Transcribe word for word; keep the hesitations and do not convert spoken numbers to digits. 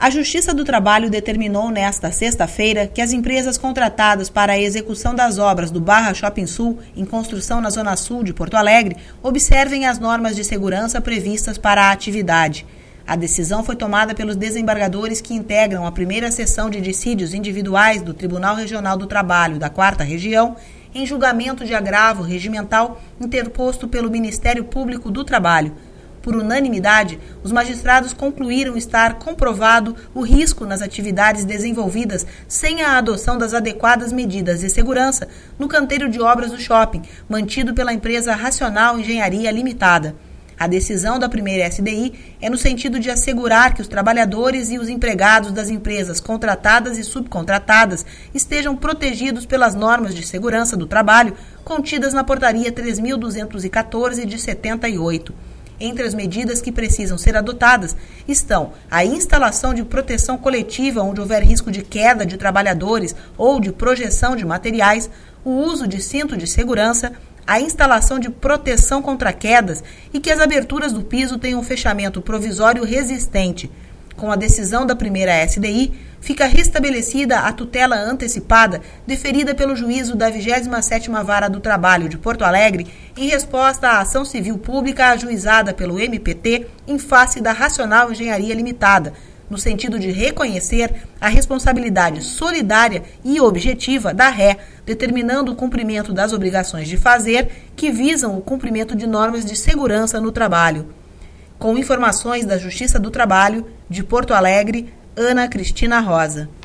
A Justiça do Trabalho determinou nesta sexta-feira que as empresas contratadas para a execução das obras do Barra Shopping Sul, em construção na Zona Sul de Porto Alegre, observem as normas de segurança previstas para a atividade. A decisão foi tomada pelos desembargadores que integram a primeira sessão de dissídios individuais do Tribunal Regional do Trabalho da quarta Região, em julgamento de agravo regimental interposto pelo Ministério Público do Trabalho. Por unanimidade, os magistrados concluíram estar comprovado o risco nas atividades desenvolvidas sem a adoção das adequadas medidas de segurança no canteiro de obras do shopping, mantido pela empresa Racional Engenharia Limitada. A decisão da primeira S D I é no sentido de assegurar que os trabalhadores e os empregados das empresas contratadas e subcontratadas estejam protegidos pelas normas de segurança do trabalho contidas na Portaria três mil duzentos e quatorze de setenta e oito. Entre as medidas que precisam ser adotadas estão a instalação de proteção coletiva onde houver risco de queda de trabalhadores ou de projeção de materiais, o uso de cinto de segurança, a instalação de proteção contra quedas e que as aberturas do piso tenham um fechamento provisório resistente. Com a decisão da primeira S D I, fica restabelecida a tutela antecipada deferida pelo juízo da vigésima sétima Vara do Trabalho de Porto Alegre em resposta à ação civil pública ajuizada pelo M P T em face da Racional Engenharia Limitada, no sentido de reconhecer a responsabilidade solidária e objetiva da Ré, determinando o cumprimento das obrigações de fazer que visam o cumprimento de normas de segurança no trabalho. Com informações da Justiça do Trabalho, de Porto Alegre, Ana Cristina Rosa.